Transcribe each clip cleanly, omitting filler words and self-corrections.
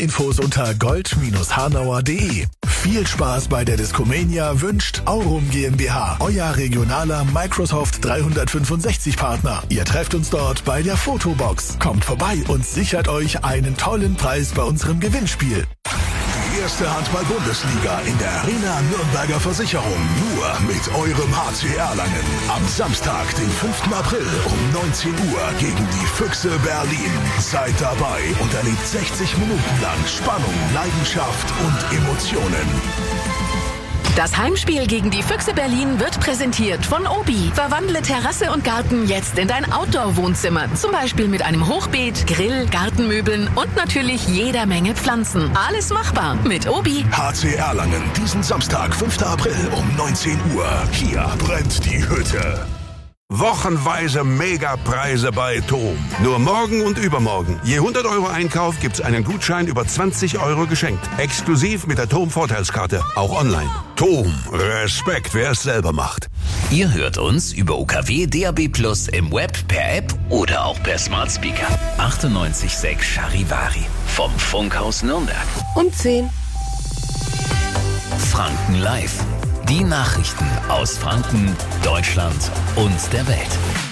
Infos unter gold-hanauer.de. Viel Spaß bei der Discomania wünscht Aurum GmbH, euer regionaler Microsoft 365 Partner. Ihr trefft uns dort bei der Fotobox. Kommt vorbei und sichert euch einen tollen Preis bei unserem Gewinnspiel. Die erste Handball-Bundesliga in der Arena Nürnberger Versicherung. Nur mit eurem HC Erlangen. Am Samstag, den 5. April um 19 Uhr gegen die Füchse Berlin. Seid dabei und erlebt 60 Minuten lang Spannung, Leidenschaft und Emotionen. Das Heimspiel gegen die Füchse Berlin wird präsentiert von Obi. Verwandle Terrasse und Garten jetzt in dein Outdoor-Wohnzimmer. Zum Beispiel mit einem Hochbeet, Grill, Gartenmöbeln und natürlich jeder Menge Pflanzen. Alles machbar mit Obi. HC Erlangen, diesen Samstag, 5. April um 19 Uhr. Hier brennt die Hütte. Wochenweise Megapreise bei TOM. Nur morgen und übermorgen. Je 100 € Einkauf gibt's einen Gutschein über 20 € geschenkt. Exklusiv mit der TOM-Vorteilskarte. Auch online. TOM. Respekt, wer es selber macht. Ihr hört uns über UKW DAB+ im Web, per App oder auch per Smart Speaker. 98.6 Charivari. Vom Funkhaus Nürnberg. Um 10. Franken Live. Die Nachrichten aus Franken, Deutschland und der Welt.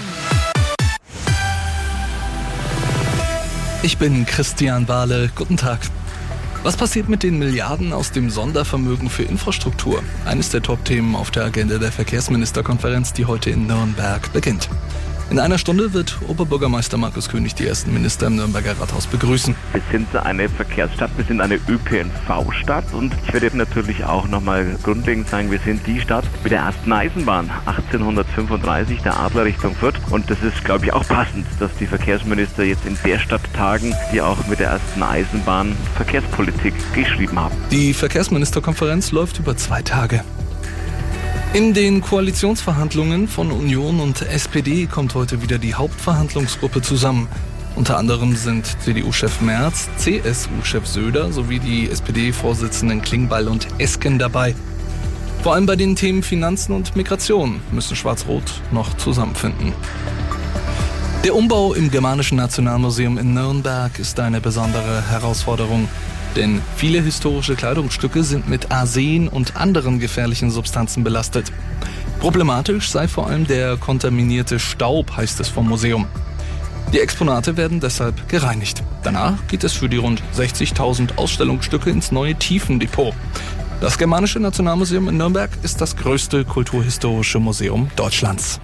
Ich bin Christian Wahle. Guten Tag. Was passiert mit den Milliarden aus dem Sondervermögen für Infrastruktur? Eines der Top-Themen auf der Agenda der Verkehrsministerkonferenz, die heute in Nürnberg beginnt. In einer Stunde wird Oberbürgermeister Markus König die ersten Minister im Nürnberger Rathaus begrüßen. Wir sind eine Verkehrsstadt, wir sind eine ÖPNV-Stadt und ich werde natürlich auch nochmal grundlegend sagen, wir sind die Stadt mit der ersten Eisenbahn 1835, der Adler Richtung Fürth. Und das ist, glaube ich, auch passend, dass die Verkehrsminister jetzt in der Stadt tagen, die auch mit der ersten Eisenbahn Verkehrspolitik geschrieben haben. Die Verkehrsministerkonferenz läuft über 2 Tage. In den Koalitionsverhandlungen von Union und SPD kommt heute wieder die Hauptverhandlungsgruppe zusammen. Unter anderem sind CDU-Chef Merz, CSU-Chef Söder sowie die SPD-Vorsitzenden Klingbeil und Esken dabei. Vor allem bei den Themen Finanzen und Migration müssen Schwarz-Rot noch zusammenfinden. Der Umbau im Germanischen Nationalmuseum in Nürnberg ist eine besondere Herausforderung. Denn viele historische Kleidungsstücke sind mit Arsen und anderen gefährlichen Substanzen belastet. Problematisch sei vor allem der kontaminierte Staub, heißt es vom Museum. Die Exponate werden deshalb gereinigt. Danach geht es für die rund 60.000 Ausstellungsstücke ins neue Tiefendepot. Das Germanische Nationalmuseum in Nürnberg ist das größte kulturhistorische Museum Deutschlands.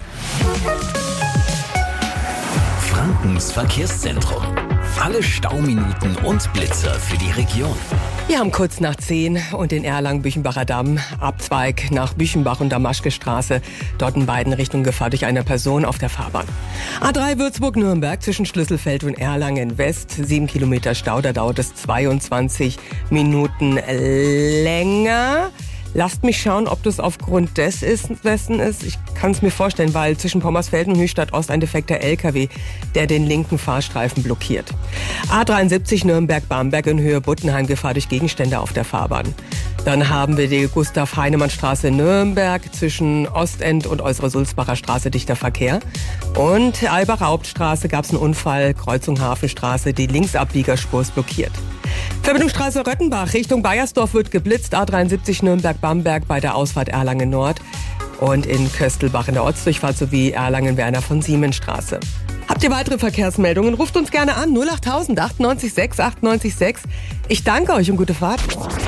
Frankens Verkehrszentrum. Alle Stauminuten und Blitzer für die Region. Wir haben kurz nach 10 und den Erlangen-Büchenbacher Damm, Abzweig nach Büchenbach und Damaschke-Straße. Dort in beiden Richtungen Gefahr durch eine Person auf der Fahrbahn. A3 Würzburg-Nürnberg zwischen Schlüsselfeld und Erlangen West. 7 Kilometer Stau, da dauert es 22 Minuten länger. Lasst mich schauen, ob das aufgrund dessen ist. Ich kann es mir vorstellen, weil zwischen Pommersfelden und Höchstadt Ost ein defekter LKW, der den linken Fahrstreifen blockiert. A73 Nürnberg-Bamberg in Höhe Buttenheim, Gefahr durch Gegenstände auf der Fahrbahn. Dann haben wir die Gustav-Heinemann-Straße in Nürnberg zwischen Ostend und Äußere Sulzbacher Straße dichter Verkehr. Und Albacher Hauptstraße gab es einen Unfall, Kreuzung Hafenstraße, die Linksabbiegerspur ist blockiert. Verbindungsstraße Röttenbach Richtung Baiersdorf wird geblitzt, A73 Nürnberg-Bamberg bei der Ausfahrt Erlangen Nord und in Köstelbach in der Ortsdurchfahrt sowie Erlangen-Werner von Siemensstraße. Habt ihr weitere Verkehrsmeldungen? Ruft uns gerne an 08000 98 6 98 6. Ich danke euch und gute Fahrt.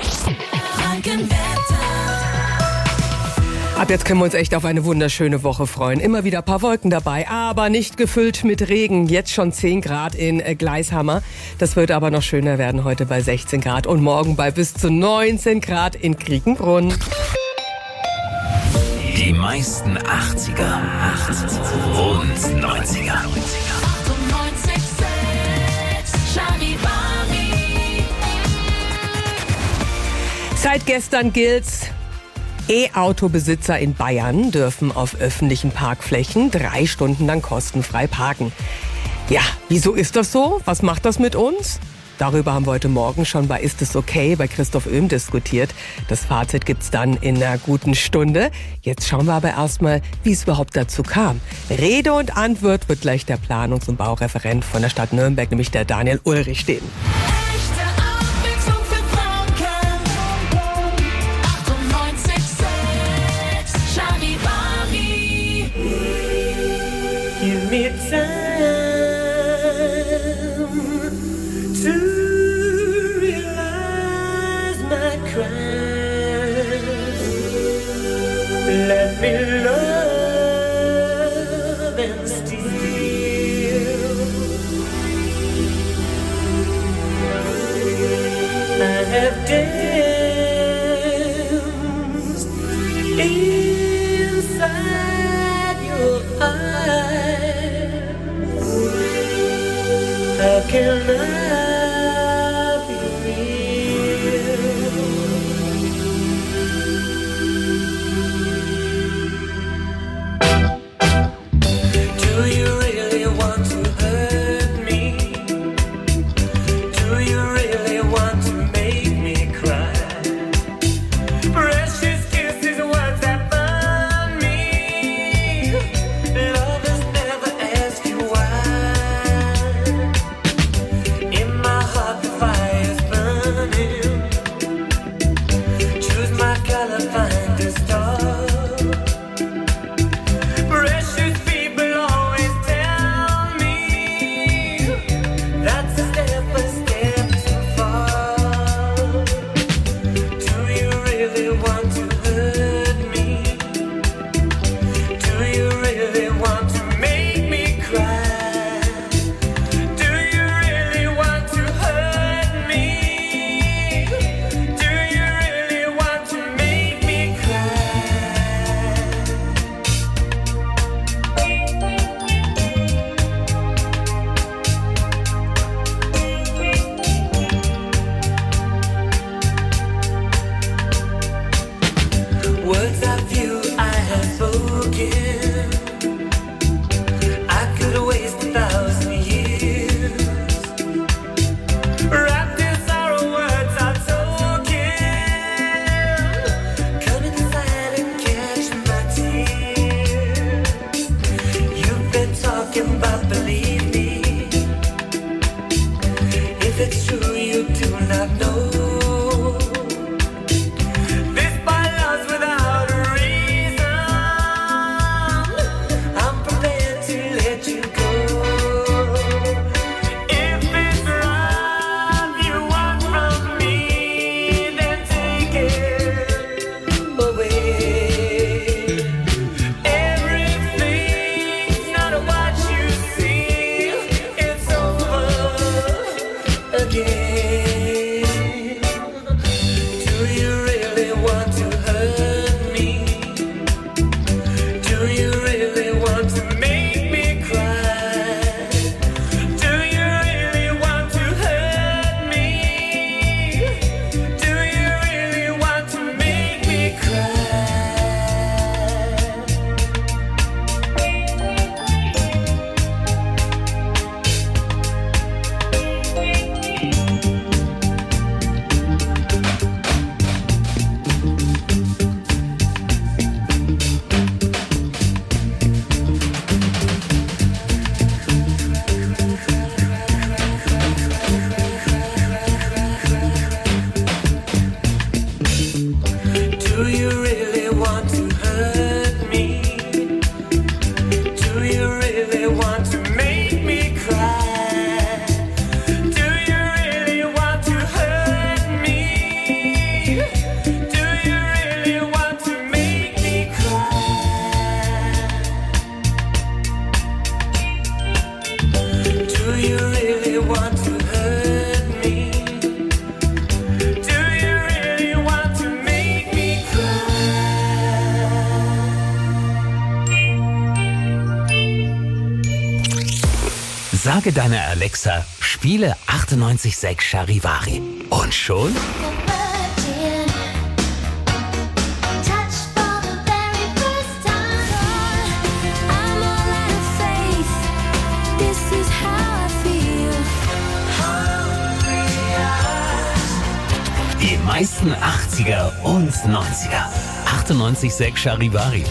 Ab jetzt können wir uns echt auf eine wunderschöne Woche freuen. Immer wieder ein paar Wolken dabei, aber nicht gefüllt mit Regen. Jetzt schon 10 Grad in Gleishammer. Das wird aber noch schöner werden heute bei 16 Grad und morgen bei bis zu 19 Grad in Kriekenbrunn. Die meisten 80er und 90er. Seit gestern gilt's: E-Auto-Besitzer in Bayern dürfen auf öffentlichen Parkflächen 3 Stunden lang kostenfrei parken. Ja, wieso ist das so? Was macht das mit uns? Darüber haben wir heute Morgen schon bei Ist es okay bei Christoph Oehm diskutiert. Das Fazit gibt's dann in einer guten Stunde. Jetzt schauen wir aber erstmal, wie es überhaupt dazu kam. Rede und Antwort wird gleich der Planungs- und Baureferent von der Stadt Nürnberg, nämlich der Daniel Ulrich, stehen. Echte Let me love and steal. I have danced inside your eyes. How can I be real? Do you really want to hurt me? Do you really want to make me cry? Precious kisses, words that burn me. Lovers never ask you why. In my heart the fire's burning. Choose my color, find a star. Precious people always tell me that's a step too far. Do you really want to hurt me? Do you really want to make me cry? Do you really want to hurt me? Do you really want to make me cry? Words of you I have spoken. I could waste 1,000 years. Wrapped in sorrow, words are token. Come inside and catch my tears. You've been talking about believe me. If it's true, you do not know. This by love's without a reason. I'm prepared to let you go. If it's love you want from me, then take it away. Everything's not what you see. It's over again. Do you really want to hurt me? Do you really want to make me cry? Do you really want to hurt me? Do you really want to make me cry? Do you really want to hurt me? Do you really want to make me cry? Do you really want to hurt me? Do you really want to make me cry? Do you really want to hurt me? Do you really want to make me Sage deiner Alexa, spiele 98.6 Charivari. Und schon die meisten 80er und 90er. 98.6 Charivari.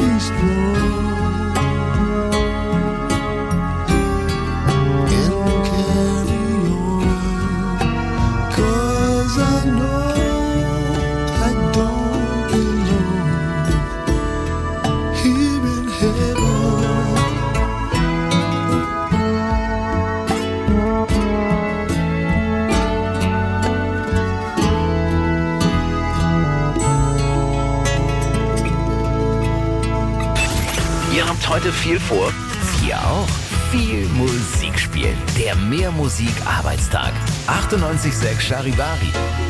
peace, Lord, and carry on, 'cause I know I don't belong here in heaven. Ihr habt heute viel vor. Wir auch. Viel Musik spielen. Der Mehr Musik Arbeitstag. 98.6 Charivari.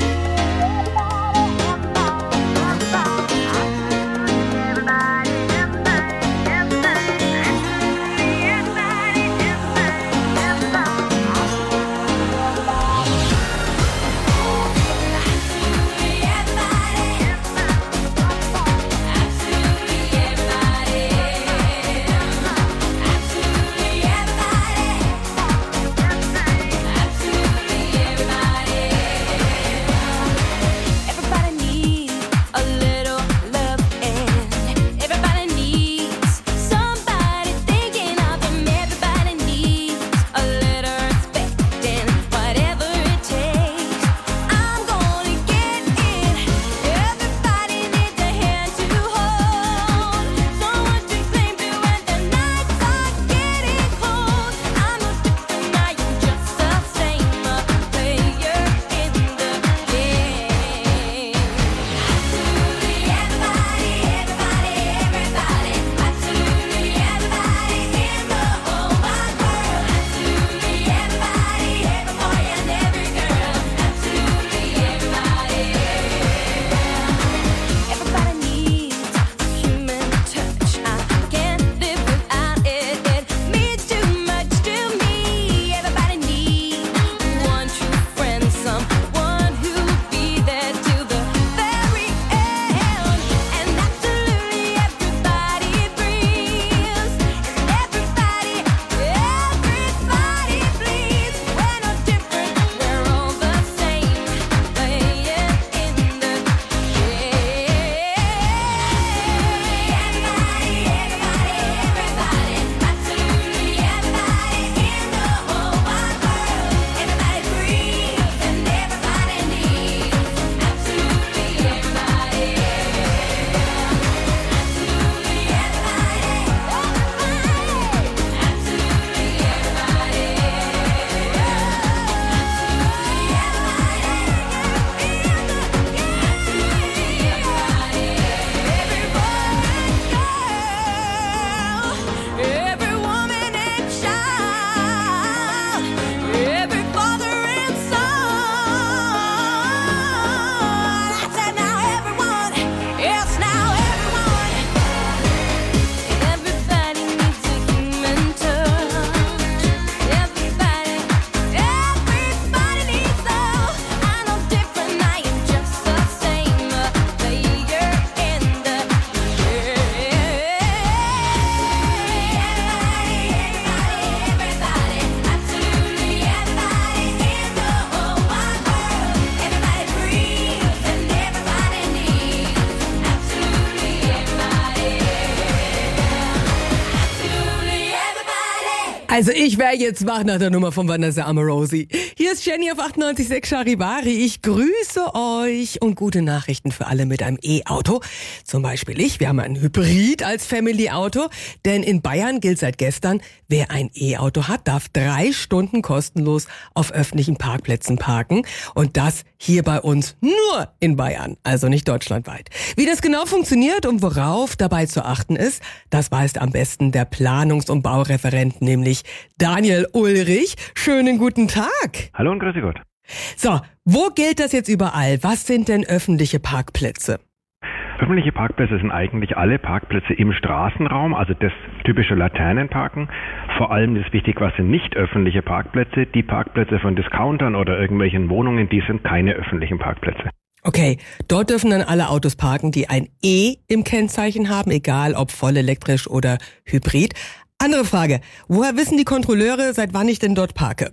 Also ich wäre jetzt wach nach der Nummer von Vanessa Amorosi. Hier ist Jenny auf 98.6 Charivari. Ich grüße euch und gute Nachrichten für alle mit einem E-Auto. Zum Beispiel wir haben ein Hybrid als Family-Auto. Denn in Bayern gilt seit gestern, wer ein E-Auto hat, darf 3 Stunden kostenlos auf öffentlichen Parkplätzen parken. Und das hier bei uns nur in Bayern, also nicht deutschlandweit. Wie das genau funktioniert und worauf dabei zu achten ist, das weiß am besten der Planungs- und Baureferent, nämlich Daniel Ulrich. Schönen guten Tag. Hallo und grüße Gott. So, wo gilt das jetzt überall? Was sind denn öffentliche Parkplätze? Öffentliche Parkplätze sind eigentlich alle Parkplätze im Straßenraum, also das typische Laternenparken. Vor allem ist wichtig, was sind nicht öffentliche Parkplätze. Die Parkplätze von Discountern oder irgendwelchen Wohnungen, die sind keine öffentlichen Parkplätze. Okay, dort dürfen dann alle Autos parken, die ein E im Kennzeichen haben, egal ob voll elektrisch oder hybrid. Andere Frage, woher wissen die Kontrolleure, seit wann ich denn dort parke?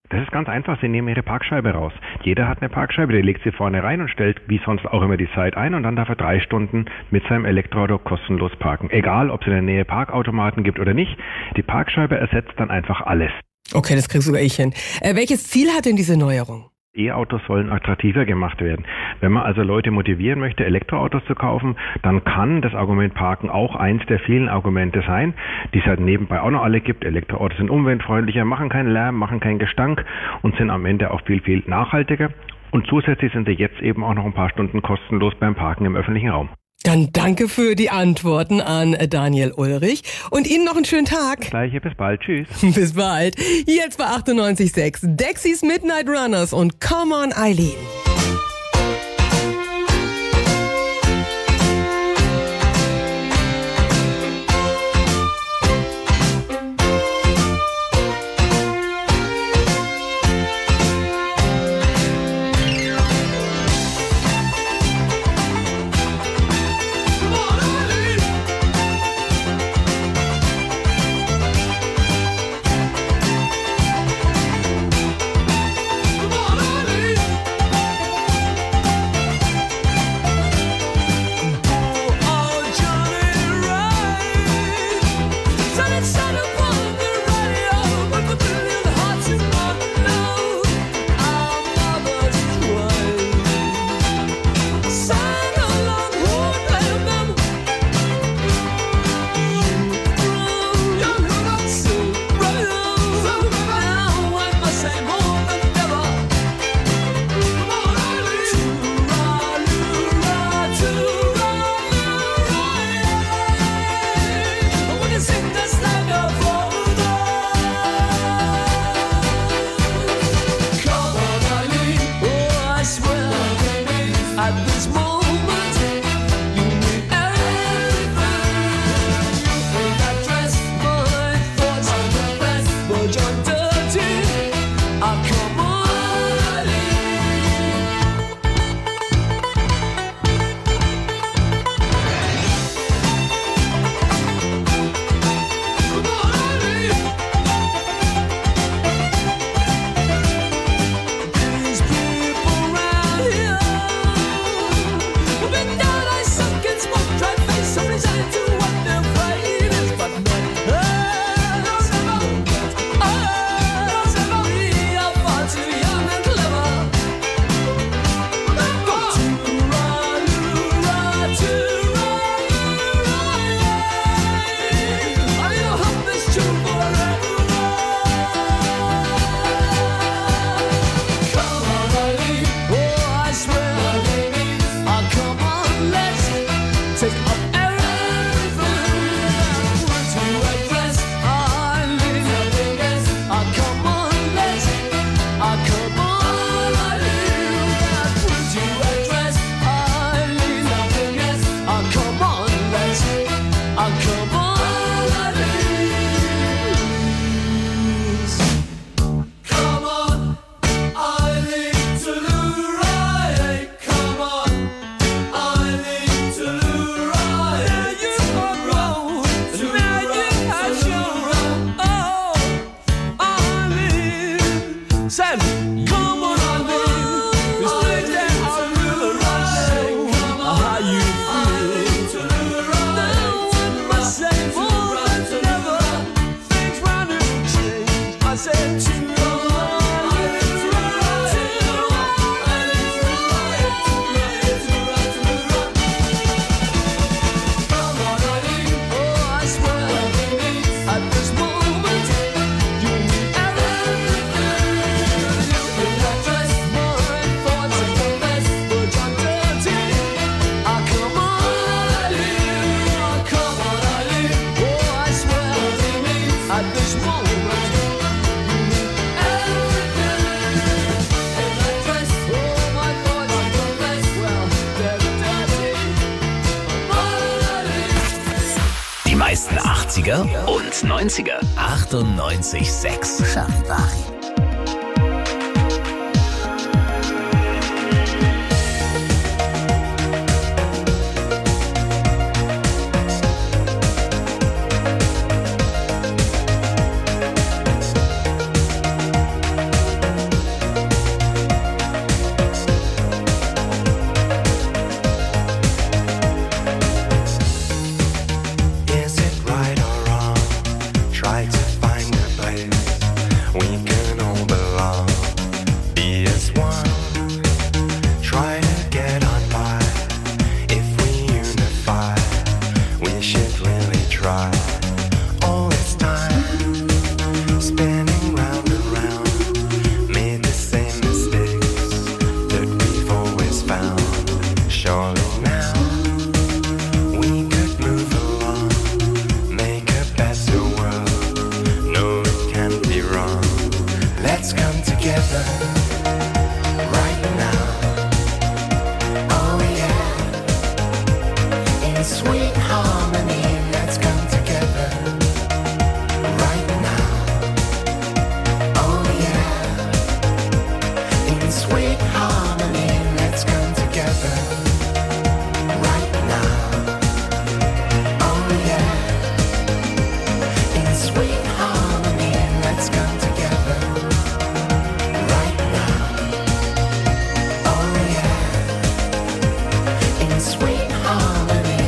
Das ist ganz einfach, Sie nehmen Ihre Parkscheibe raus. Jeder hat eine Parkscheibe, der legt sie vorne rein und stellt wie sonst auch immer die Zeit ein und dann darf er 3 Stunden mit seinem Elektroauto kostenlos parken. Egal, ob es in der Nähe Parkautomaten gibt oder nicht, die Parkscheibe ersetzt dann einfach alles. Okay, das krieg sogar ich hin. Welches Ziel hat denn diese Neuerung? E-Autos sollen attraktiver gemacht werden. Wenn man also Leute motivieren möchte, Elektroautos zu kaufen, dann kann das Argument Parken auch eins der vielen Argumente sein, die es halt nebenbei auch noch alle gibt. Elektroautos sind umweltfreundlicher, machen keinen Lärm, machen keinen Gestank und sind am Ende auch viel, viel nachhaltiger. Und zusätzlich sind sie jetzt eben auch noch ein paar Stunden kostenlos beim Parken im öffentlichen Raum. Dann danke für die Antworten an Daniel Ulrich und Ihnen noch einen schönen Tag. Das Gleiche, bis bald, tschüss. Bis bald. Jetzt bei 98.6 Dexys Midnight Runners und Come on Eileen. meisten 80er und 90er. 98.6 Charivari. together right now. Oh yeah, in sweet harmony, let's come together right now. Oh yeah, in sweet harmony, let's come together right now. Oh yeah, in sweet harmony, let's come together right now. Oh yeah, in sweet harmony.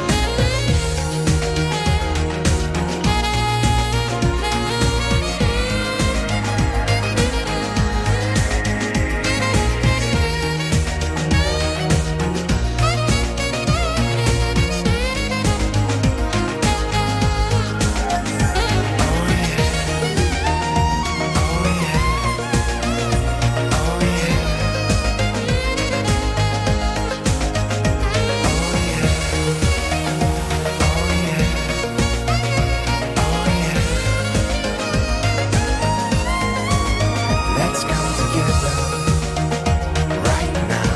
Let's come together right now.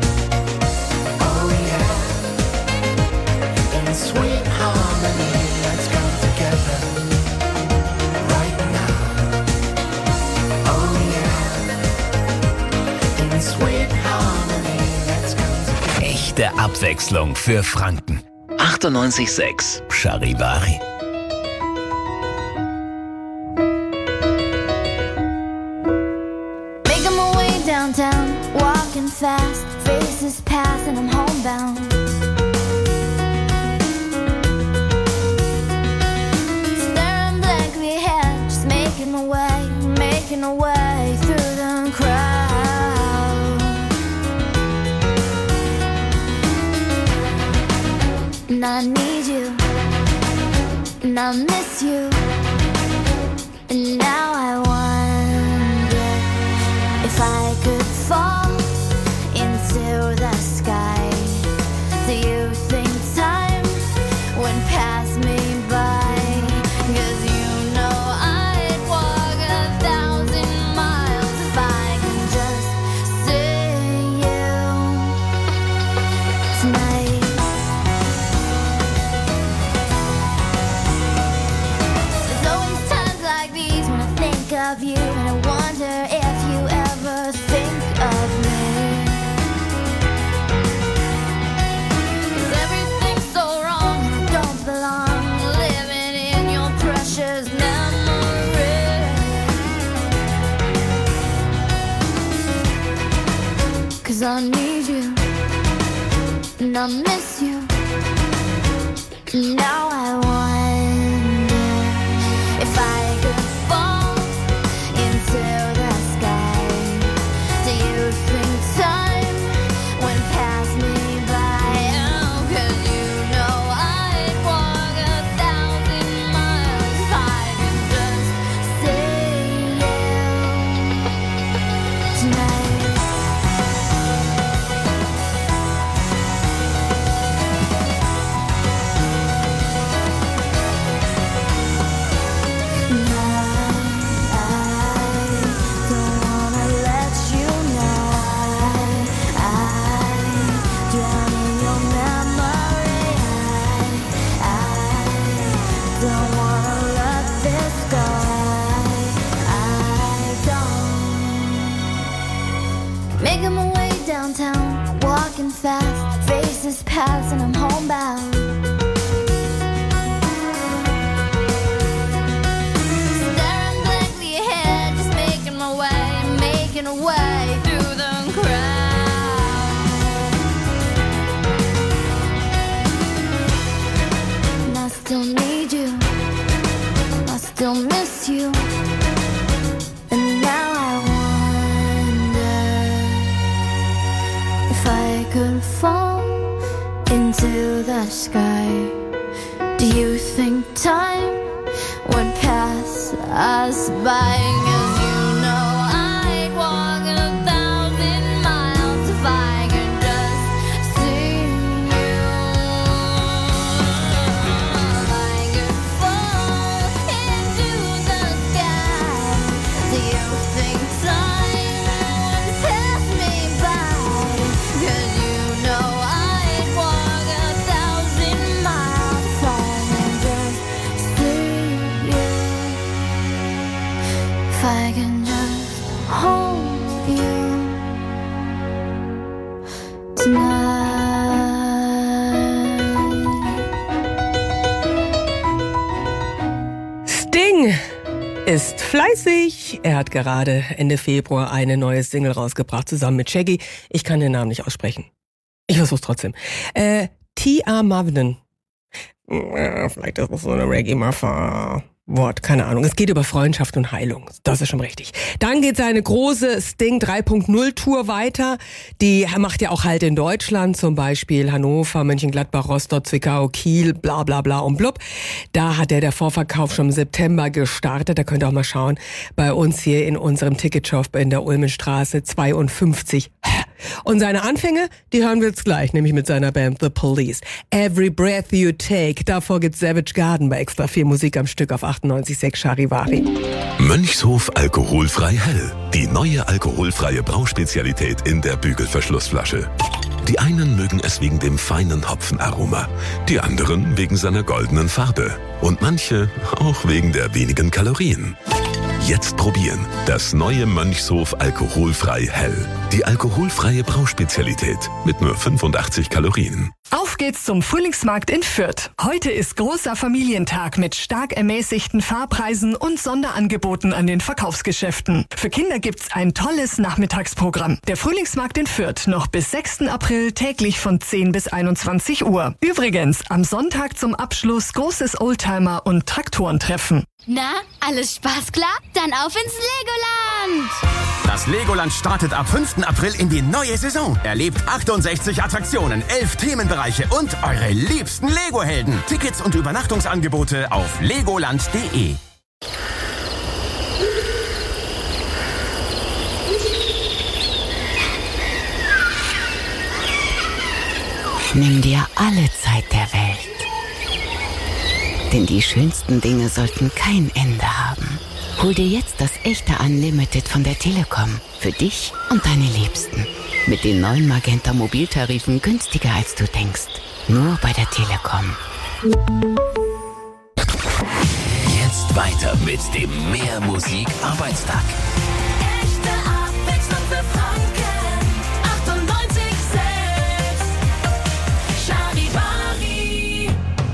Oh yeah, in sweet harmony, let's come together right now. Oh yeah, in sweet harmony, let's come together. Echte Abwechslung für Franken. 98,6 Charivari. Making my way downtown, walking fast, faces pass and I'm homebound. Staring blankly ahead, just making my way through the crowd. And I need you, and I miss you, and now I wonder if I could fall into the sky. Do you think time would pass me by? 'Cause you know I'd walk 1,000 miles if I can just see you tonight. There's always times like these when I think of you, and I wonder if you ever think of me. 'Cause everything's so wrong and I don't belong, living in your precious memory. 'Cause I need you, and I miss you, and now I wonder if I could fall into the sky. Do you think time would pass me by? Oh, 'cause you know I'd walk 1,000 miles if I could just see you tonight. Making my way downtown, walking fast, faces pass and I'm homebound. Staring blankly ahead, just making my way through the crowd. And I still need you, I still miss you, and now I wonder if I could fall into the sky. Do you think time would pass us by? 'Cause you know I'd walk 1,000 miles if I could just see you. If I could fall into the sky. Do you think time Sting ist fleißig. Er hat gerade Ende Februar eine neue Single rausgebracht, zusammen mit Shaggy. Ich kann den Namen nicht aussprechen. Ich versuch's trotzdem. T.A. Marvin. Vielleicht ist das so eine Reggae-Mafia. Wort, keine Ahnung. Es geht über Freundschaft und Heilung. Das ist schon richtig. Dann geht seine große Sting 3.0 Tour weiter. Die macht ja auch halt in Deutschland, zum Beispiel Hannover, Mönchengladbach, Rostock, Zwickau, Kiel, bla bla bla und blub. Da hat der Vorverkauf schon im September gestartet. Da könnt ihr auch mal schauen. Bei uns hier in unserem Ticketshop in der Ulmenstraße 52. Und seine Anfänge, die hören wir jetzt gleich, nämlich mit seiner Band The Police. Every Breath You Take. Davor gibt's Savage Garden bei extra viel Musik am Stück auf 98.6 Charivari. Mönchshof alkoholfrei hell. Die neue alkoholfreie Brauspezialität in der Bügelverschlussflasche. Die einen mögen es wegen dem feinen Hopfenaroma, die anderen wegen seiner goldenen Farbe und manche auch wegen der wenigen Kalorien. Jetzt probieren. Das neue Mönchshof alkoholfrei hell. Die alkoholfreie Brauspezialität mit nur 85 Kalorien. Auf geht's zum Frühlingsmarkt in Fürth. Heute ist großer Familientag mit stark ermäßigten Fahrpreisen und Sonderangeboten an den Verkaufsgeschäften. Für Kinder gibt's ein tolles Nachmittagsprogramm. Der Frühlingsmarkt in Fürth noch bis 6. April täglich von 10 bis 21 Uhr. Übrigens, am Sonntag zum Abschluss großes Oldtimer- und Traktorentreffen. Na, alles Spaß klar? Dann auf ins Legoland! Das Legoland startet ab 5. April in die neue Saison. Erlebt 68 Attraktionen, 11 Themenbereiche und eure liebsten Lego-Helden. Tickets und Übernachtungsangebote auf legoland.de. Nimm dir alle Zeit der Welt. Denn die schönsten Dinge sollten kein Ende haben. Hol dir jetzt das echte Unlimited von der Telekom. Für dich und deine Liebsten. Mit den neuen Magenta Mobiltarifen günstiger als du denkst. Nur bei der Telekom. Jetzt weiter mit dem Mehr Musik Arbeitstag. Echte Abwechslung für Franken. 98.6 Charivari.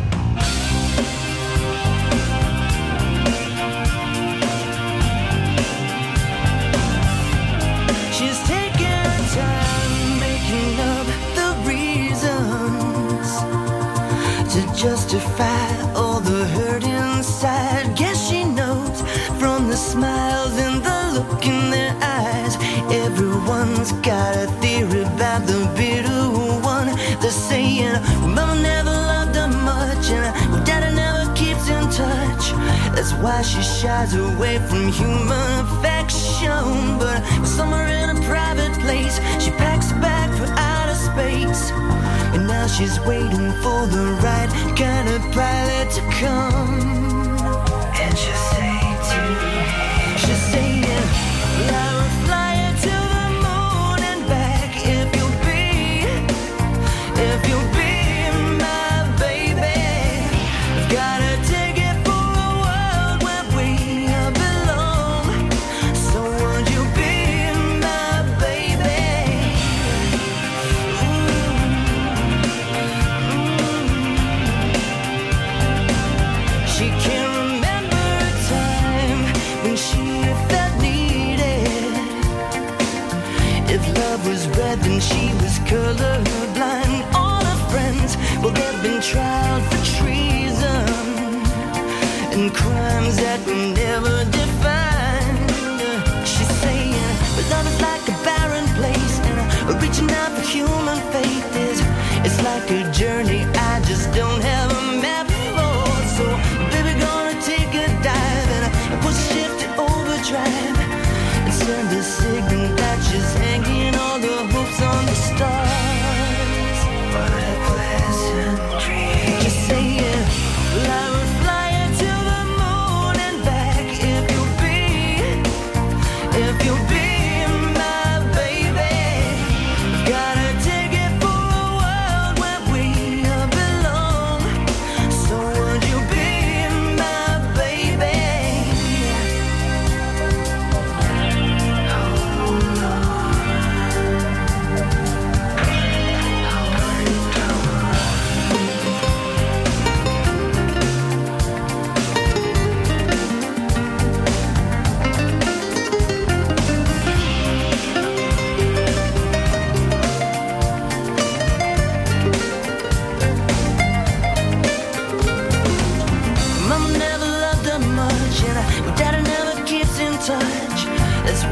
She's taking time making up the reasons to justify all the hurt inside. Guess she knows from the smiles and the look in their eyes. Everyone's got a theory about the bitter one. They're saying, well, Mama never loved her much, and Daddy never keeps in touch. That's why she shies away from human affection. But somewhere in a private place, she packs a bag for outer space. And now she's waiting for the right kind of pilot to come. And she'll say she'll say, yeah, I will fly you to the moon and back if you'll be my baby. I've got a ticket for a world where we belong. So won't you be my baby? She can't remember a time when she felt needed. If love was red, then she was colorblind. All her friends, well, they've been tried for treason and crimes that were never defined. She's saying, but love is like a barren place, and reaching out for human faith is it's like a journey I just don't have a map for. So, baby, gonna take a dive and push shift to overdrive and send a signal that she's hanging all the hopes on the stars. What a pleasant dream. Just saying, well, I will fly you to the moon and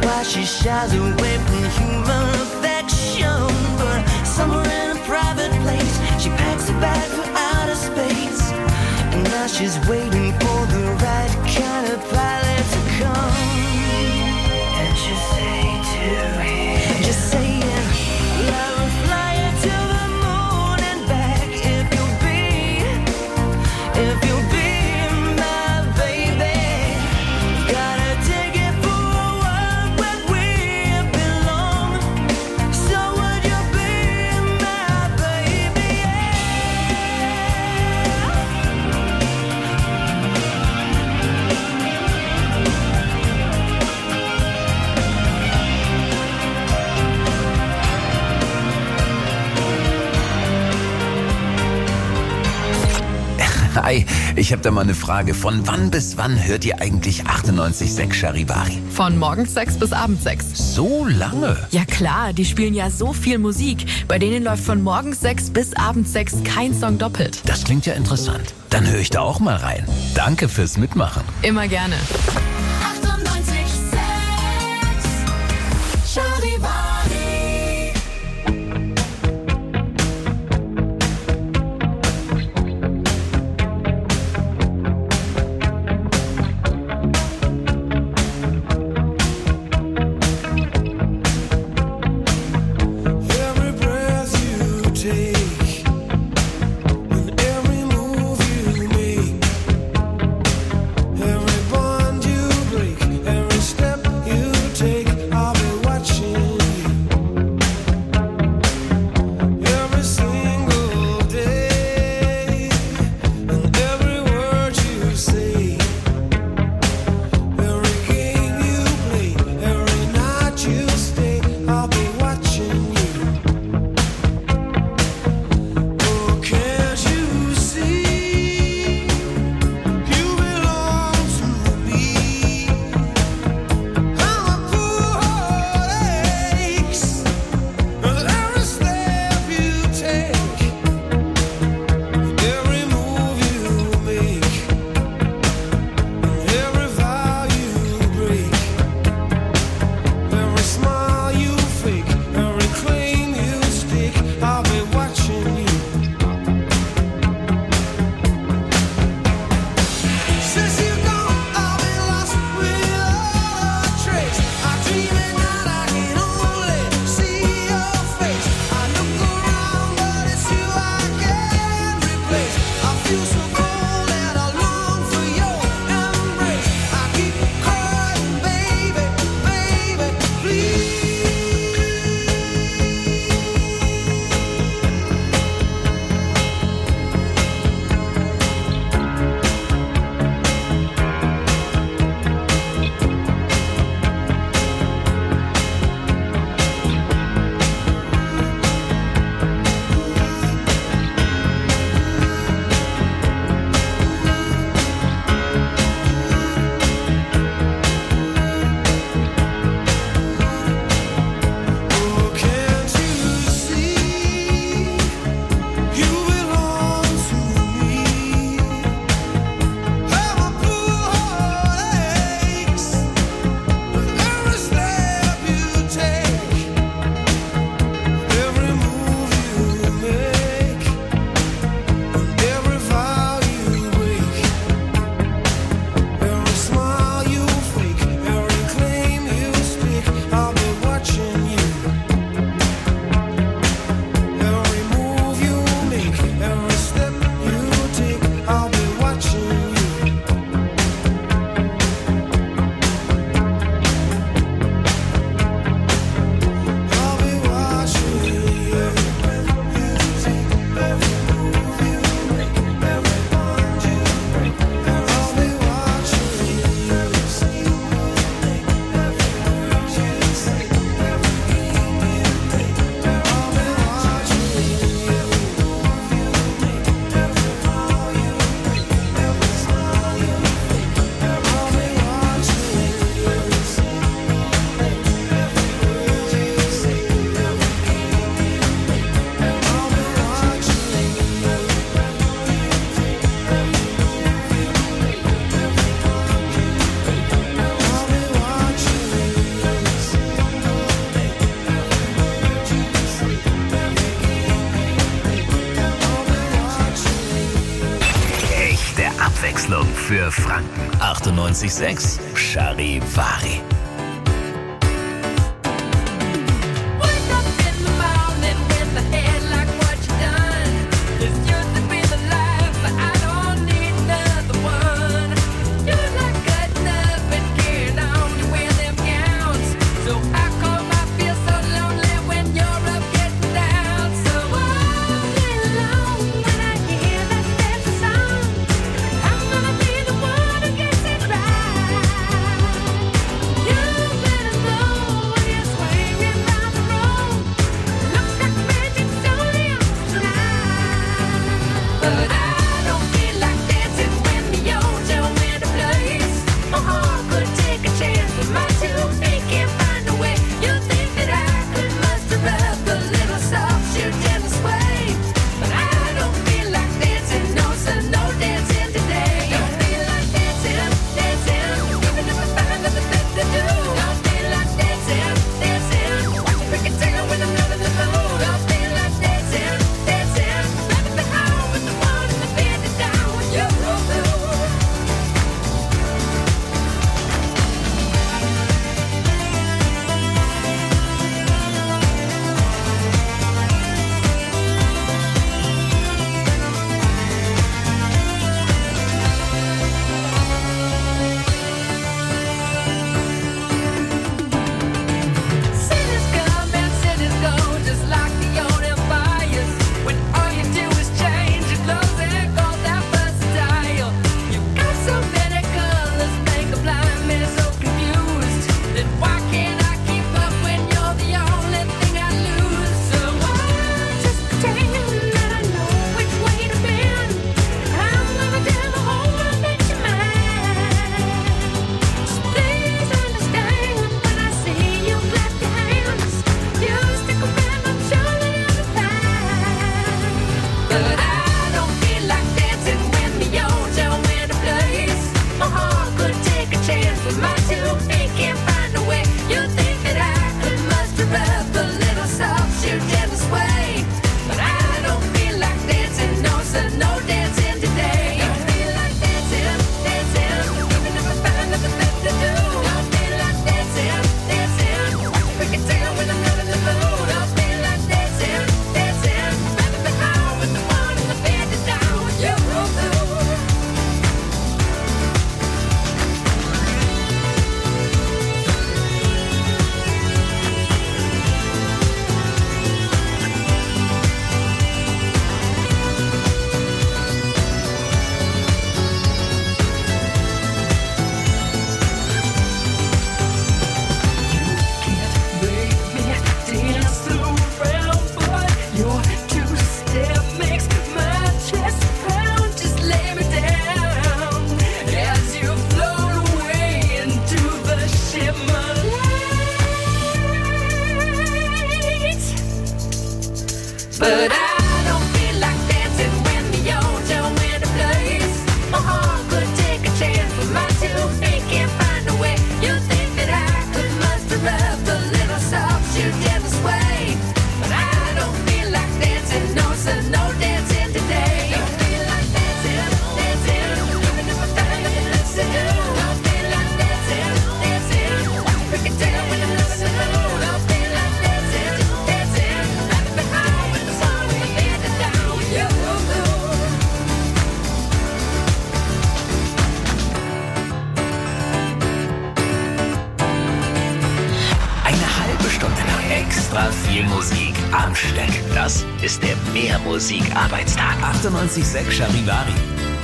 why she shies away from human affection. But somewhere in a private place, she packs a bag for outer space. And now she's waiting for the right kind of pilot to come. And she'll say to him, just saying, I will fly you to the moon and back if you'll be my baby. Gotta take it for a world where we belong. So would you be my baby? Hi, ich habe da mal eine Frage. Von wann bis wann hört ihr eigentlich 98.6 Charivari? Von morgens 6 bis abends 6. So lange? Ja klar, die spielen ja so viel Musik. Bei denen läuft von morgens 6 bis abends 6 kein Song doppelt. Das klingt ja interessant. Dann höre ich da auch mal rein. Danke fürs Mitmachen. Immer gerne. 98.6 Charivari. Every breath you take, and every move you make, every bond you Abwechslung für Franken. 98,6 Charivari. Extra viel Musik am Stück. Das ist der Mehrmusik-Arbeitstag. 98,6 Charivari.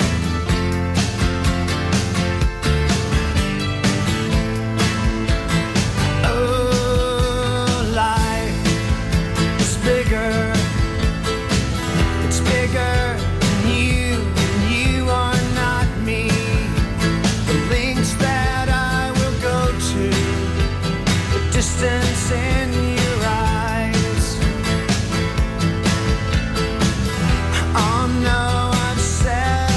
Distance in your eyes. Oh no, I've said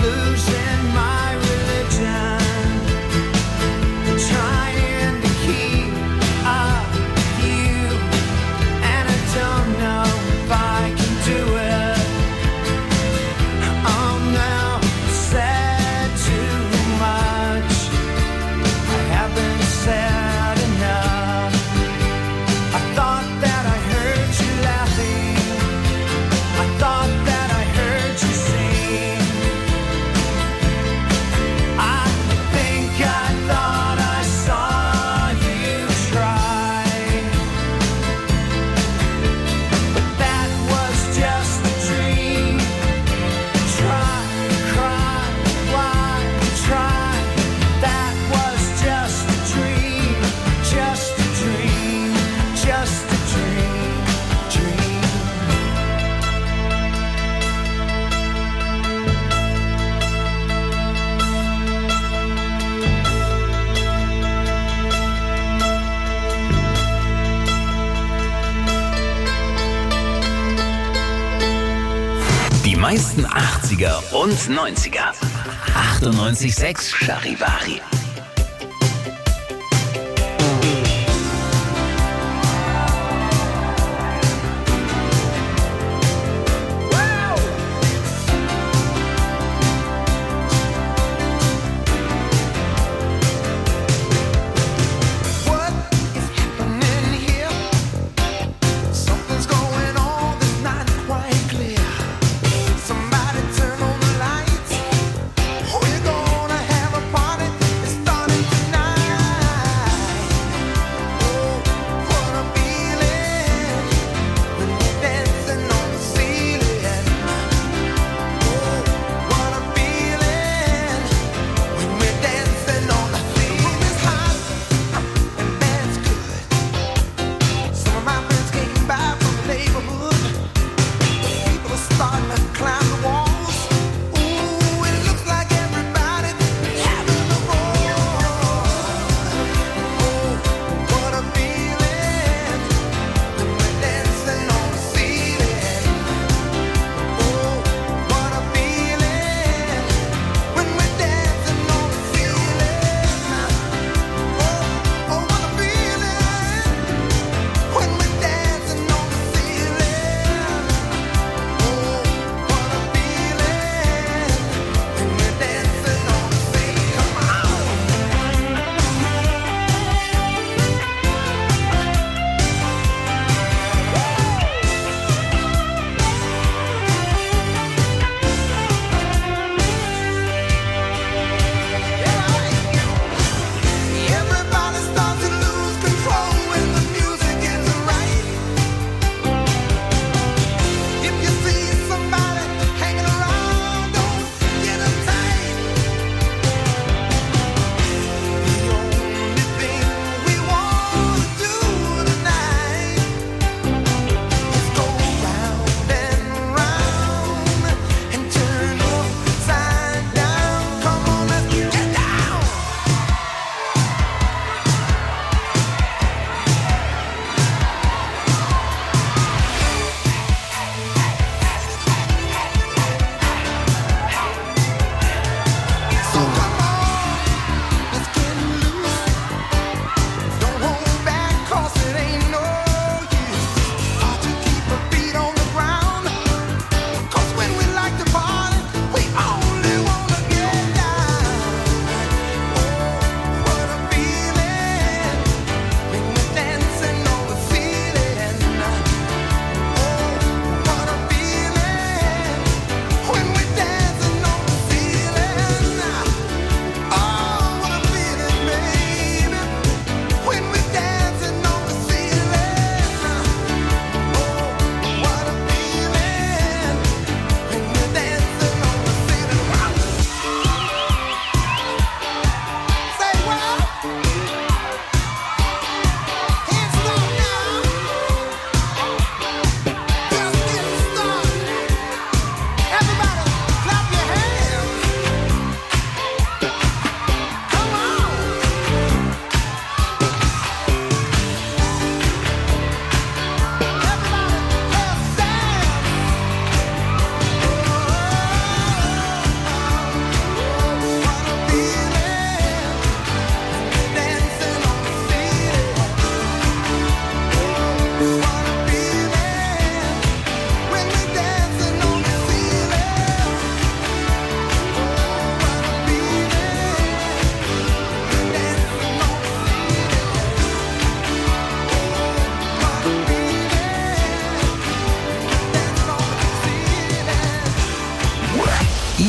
losing my religion, trying to keep up with you, and I don't know if I can do it. I'm now said too much. I haven't said enough. I thought that I heard you laughing. I thought that I heard you sing. I think I thought I saw you try, but that was just a dream. Try, cry, why try? That was just a dream, just a dream, just a dream, dream. Die meisten 80er und 90er. 98.6 Charivari. What is happening here? Something's going on that's not quite clear. Somebody turn on the lights. We're gonna have a party. It's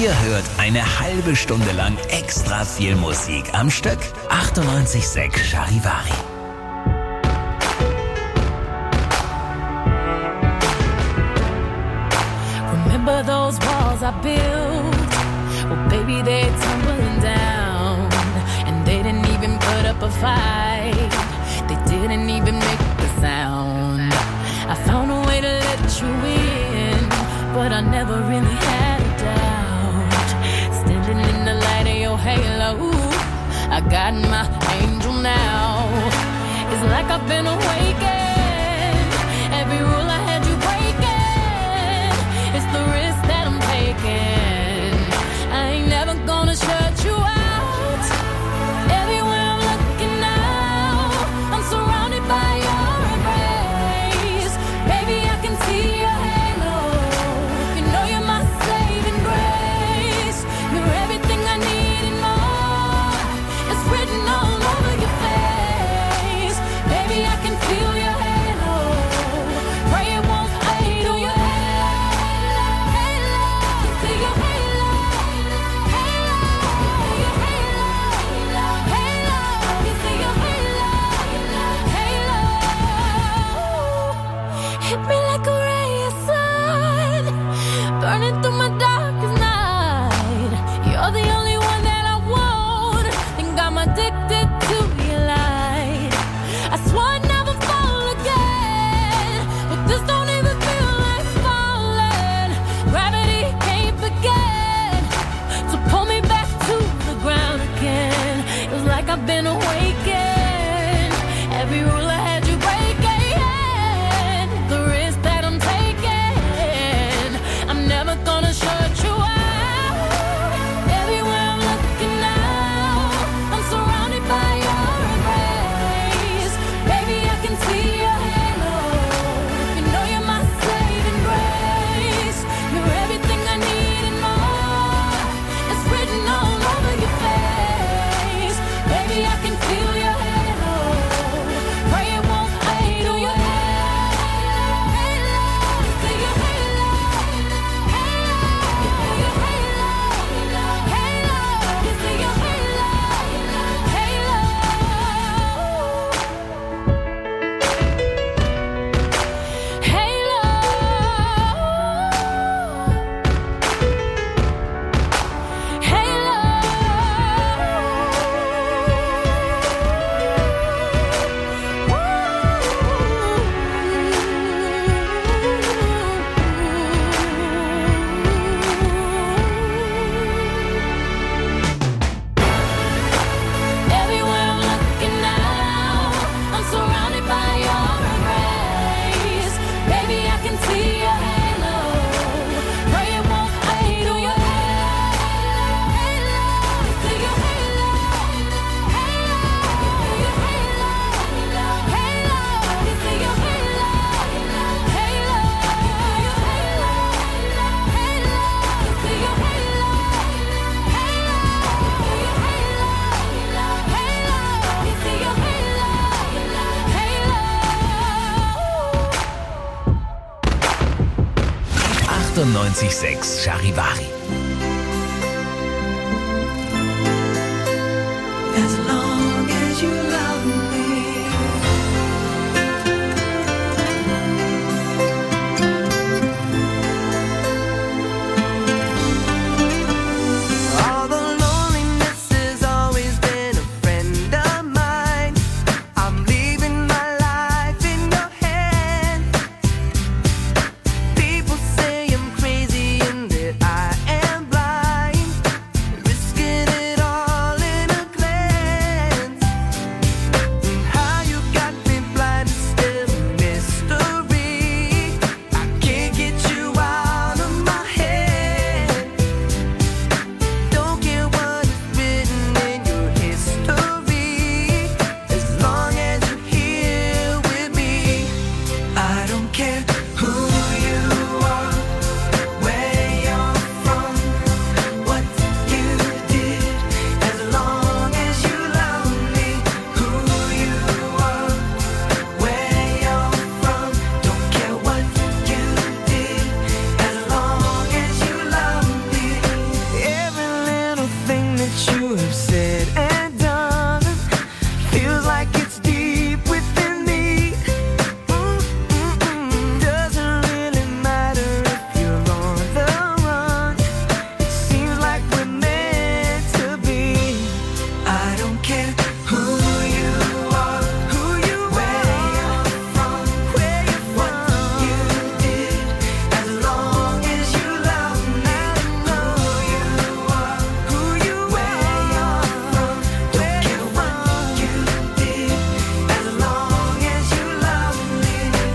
Ihr hört eine halbe Stunde lang extra viel Musik am Stück. 98.6 Charivari. Remember those walls I built? Well, baby, they're tumbling down. And they didn't even put up a fight. They didn't even make the sound. I found a way to let you in, but I never really had a doubt. Standing in the light of your halo, I got my angel now. It's like I've been awakened. Every rule I had you breaking. It's the risk that I'm taking. I ain't never gonna shut you out. Everywhere I'm looking now, I'm surrounded by your embrace. Baby, I can see your halo. You know you're my saving grace. You're everything I need and more. It's written all over your face. Baby, I can feel your halo. Pray it won't fade. Oh, your halo, halo. You see your halo, halo. Your halo, halo. You see your halo, halo. Hit me like a ray of sun, burning through my darkest night. You're the only one that I want. Think I'm addicted to your light. I swore I'd never fall again, but this don't even feel like falling. Gravity can't begin to pull me back to the ground again. It was like I've been awakened. Every rule I had you breaking. The risk that I'm taking, I'm never gonna shut you out. Everywhere I'm looking now, I'm surrounded by your embrace. Baby, I can see your halo. You know you're my saving grace. You're everything I need and more. It's written all over your face. Baby, I can feel your halo. Pray it won't fade. Oh, your halo, halo. You see your halo, halo. Your halo, halo. You see your halo, Everywhere I'm looking now, I'm surrounded by your embrace. Baby, I can see your halo. Pray it won't fade. Oh, your halo, halo. You see your halo, halo. Your halo, halo. You see your halo, halo. Your halo, halo. You see your halo, halo. Your halo, halo. You see your halo, halo. 98.6 Charivari. As long as you love me. Although loneliness has always been a friend of mine, I'm leaving my life in your hands. People say I'm crazy and that I you have said and done feels like it's deep within me. Doesn't really matter if you're on the run. It seems like we're meant to be. I don't care who you are, where you're from, what you did, as long as you love me. Who you are, where you're from, don't care what you did, as long as you love me.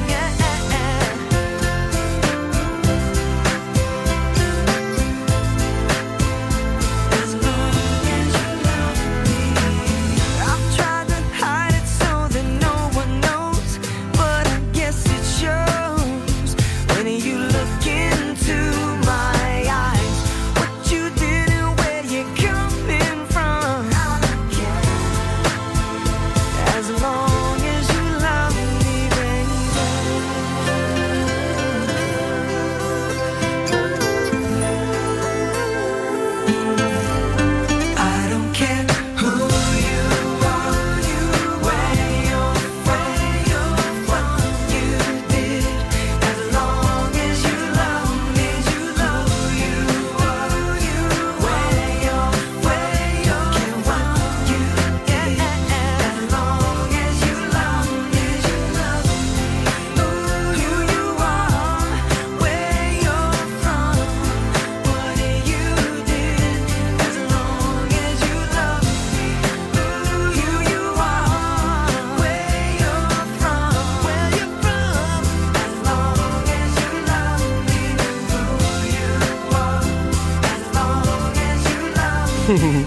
As long as you love me. I've tried to hide it so that no one knows, but I guess it shows when you look into my eyes. What you did and where you're coming from. As long as you love me, baby. I don't care who you are, where you're from, what you did, as long as you love me. Who you are, where you're from, what you did, as long as you love me. Who you are, where you're from, what you did, as long as you love me. Who you are, where you're from, as long as you love me. Who you are, as long as you love me.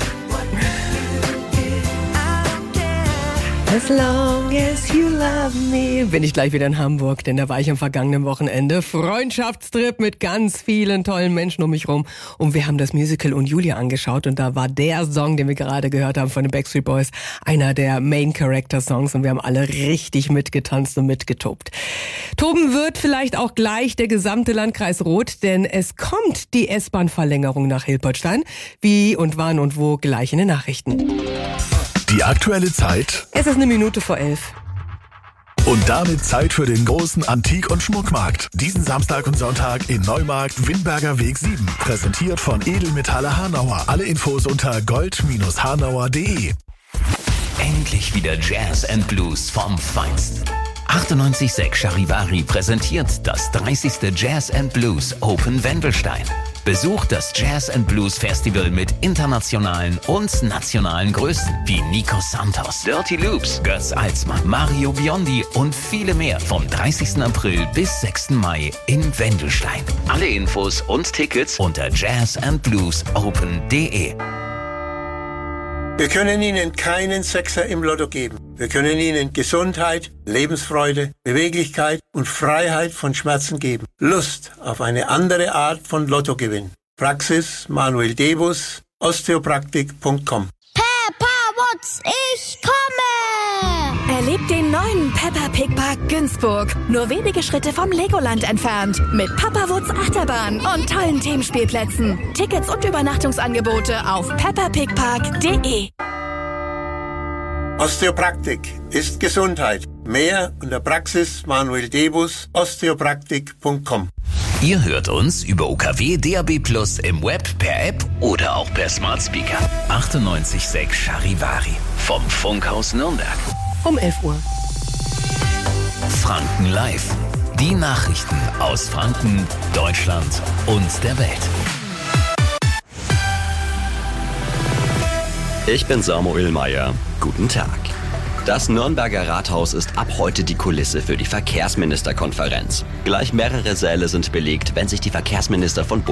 As long as you love me. Bin ich gleich wieder in Hamburg, denn da war ich am vergangenen Wochenende. Freundschaftstrip mit ganz vielen tollen Menschen um mich rum. Und wir haben das Musical und Julia angeschaut. Und da war der Song, den wir gerade gehört haben von den Backstreet Boys, einer der Main-Character-Songs. Und wir haben alle richtig mitgetanzt und mitgetobt. Toben wird vielleicht auch gleich der gesamte Landkreis Rot, denn es kommt die S-Bahn-Verlängerung nach Hilpoltstein. Wie und wann und wo gleich in den Nachrichten. Die aktuelle Zeit Es ist 11:01. und damit Zeit für den großen Antik- und Schmuckmarkt. Diesen Samstag und Sonntag in Neumarkt, Windberger Weg 7. Präsentiert von Edelmetalle Hanauer. Alle Infos unter gold-hanauer.de. Endlich wieder Jazz and Blues vom Feinsten. 98.6 Charivari präsentiert das 30. Jazz and Blues Open Wendelstein. Besucht das Jazz and Blues Festival mit internationalen und nationalen Größen wie Nico Santos, Dirty Loops, Götz Alsmann, Mario Biondi und viele mehr vom 30. April bis 6. Mai in Wendelstein. Alle Infos und Tickets unter jazzandbluesopen.de. Wir können Ihnen keinen Sechser im Lotto geben. Wir können Ihnen Gesundheit, Lebensfreude, Beweglichkeit und Freiheit von Schmerzen geben. Lust auf eine andere Art von Lottogewinn. Praxis Manuel Debus, osteopraktik.com. Peppa Wutz, ich komme! Erlebt den neuen Peppa Pig Park Günzburg. Nur wenige Schritte vom Legoland entfernt. Mit Papa Wutz Achterbahn und tollen Themenspielplätzen. Tickets und Übernachtungsangebote auf peppapigpark.de. Osteopraktik ist Gesundheit. Mehr unter Praxis Manuel Debus, osteopraktik.com. Ihr hört uns über UKW DAB+ im Web, per App oder auch per Smart Speaker. 98.6 Charivari vom Funkhaus Nürnberg. Um 11 Uhr. Franken Live. Die Nachrichten aus Franken, Deutschland und der Welt. Ich bin Samuel Meyer. Guten Tag. Das Nürnberger Rathaus ist ab heute die Kulisse für die Verkehrsministerkonferenz. Gleich mehrere Säle sind belegt, wenn sich die Verkehrsminister von